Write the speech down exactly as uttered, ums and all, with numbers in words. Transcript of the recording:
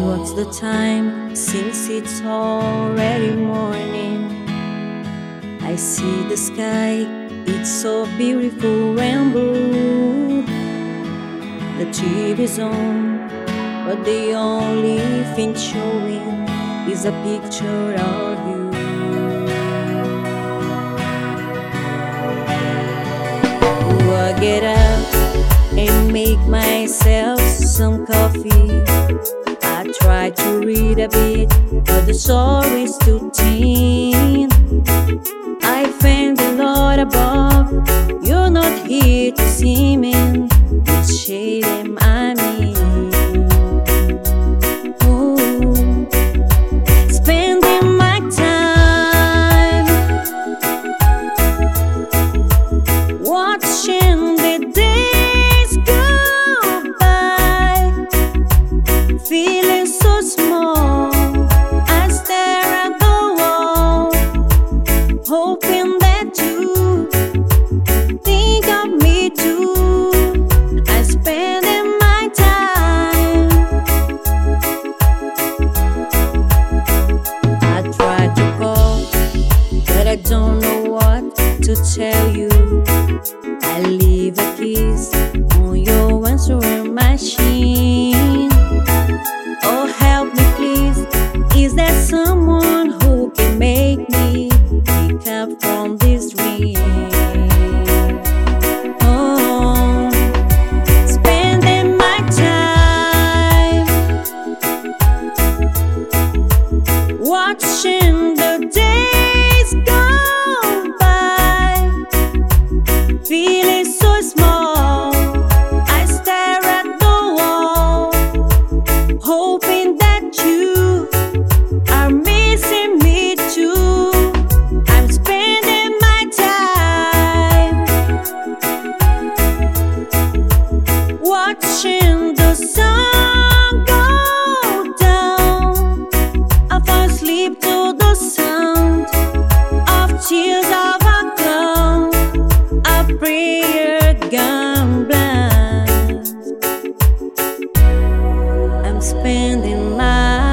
What's the time since it's already morning? I see the sky, it's so beautiful and blue. The T V's on, but the only thing showing is a picture of you. Oh, I get up and make myself some coffee. I try to read a bit, but the story's too thin. I thank the Lord above, you're not here to see me. Which shade am I in? Ooh, spending my time watching the days go by, feeling so small. I stare at the wall, hoping that you think of me too. I'm spending my time. I try to call, but I don't know what to tell you. I leave a kiss on your answering machine. Oh, help me please, is there someone who can make me wake up from this dream? Oh, spending my time watching the days go by, feeling so small. I stare at the wall, hoping that you are missing me too. I'm spending my time watching the sun go down. I fall asleep to the sound of tears of a clown, a prayer gone blind. I'm spending my